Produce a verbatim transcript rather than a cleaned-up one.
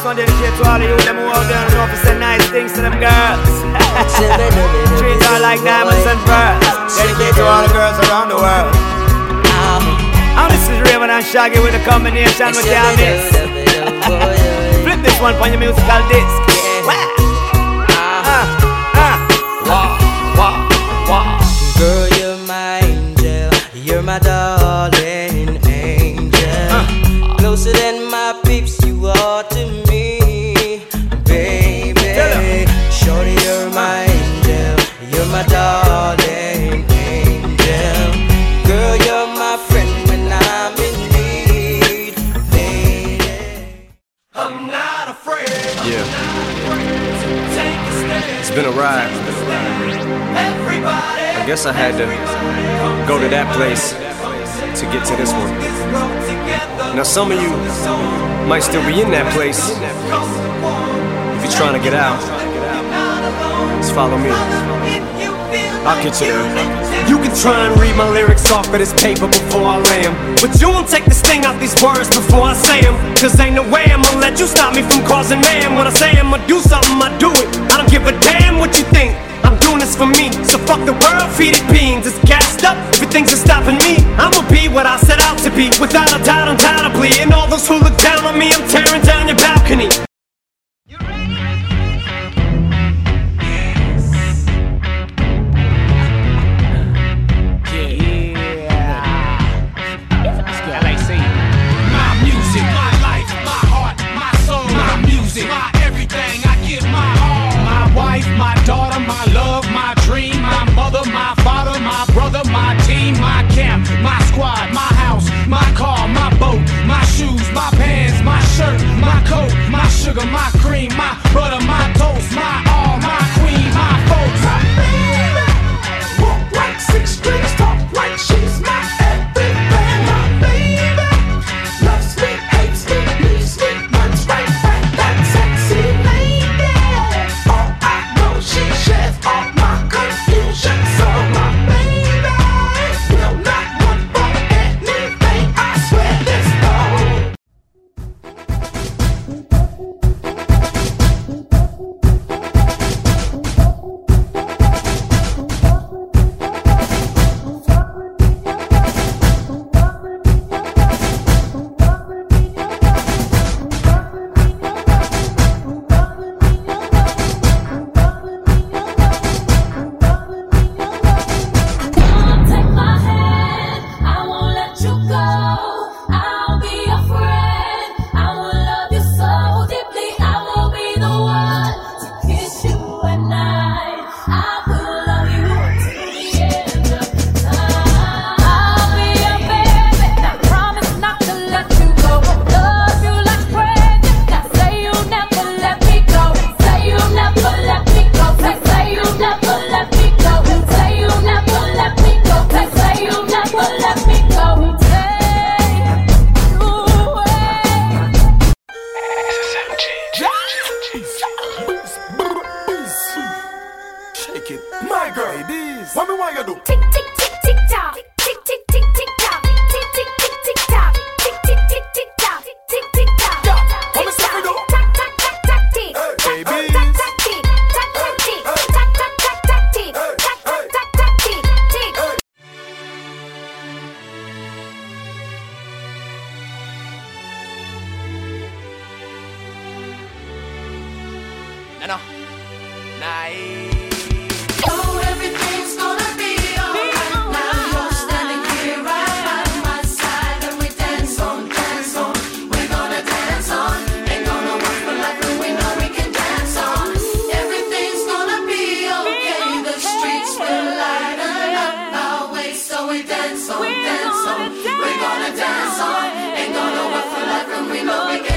This one dedicated to all of you them who out there and know to say nice things to them girls. Treat her like diamonds and pearls. Dedicated to all the girls around the world. And this is Raven and Shaggy with a combination with your miss. Flip this one on your musical disc. Girl, you're my angel, you're my darling angel. uh. Closer than my peeps, you are to me, baby. Shorty, you're my angel, you're my darling angel. Girl, you're my friend when I'm in need, baby. I'm not afraid. Yeah. It's been a ride. I guess I had to go to that place to get to this one. Now some of you might still be in that place. If you're trying to get out, just follow me. I'll get you there. You can try and read my lyrics off of this paper before I lay 'em, but you won't take the sting out these words before I say 'em. Cause ain't no way I'ma let you stop me from causing man. When I say I'ma do something, I do it. I don't give a damn what you think. I'm doing this for me, so fuck the world, feed it beans. It's gassed up, everything's stopping me. I'ma be what I set out to be, without a doubt, undoubtedly. And all those who look down on me, I'm tearing down your balcony. My daughter, my love, my dream, my mother, my father, my brother, my team, my camp, my squad, my house, my car, my boat, my shoes, my pants, my shirt, my coat, my sugar, my cream, my butter, my toast, my all, my queen, my folks. My baby, walk like six strings, talk like she's my everything. My baby, loves me, hates me, leaves me, runs right back, that sexy lady. She shares all my confusion, so my baby will not run from anything. I swear this though. My girl, this. What me want you do? Tick tick tick tick tock. Tick tick tick tick tock. Tick tick tick tick tock. Tick tick tick tick tock. Tick tick tock. What me say we do? Tack tack tack tack tick. Hey, baby. Tack tack tick. Tack tack tick. Tack tack tack tack tick. Tack tack tack tack tick. Tick. No, no. Nice. We're gonna dance on, ain't gonna work for life, and we know we can.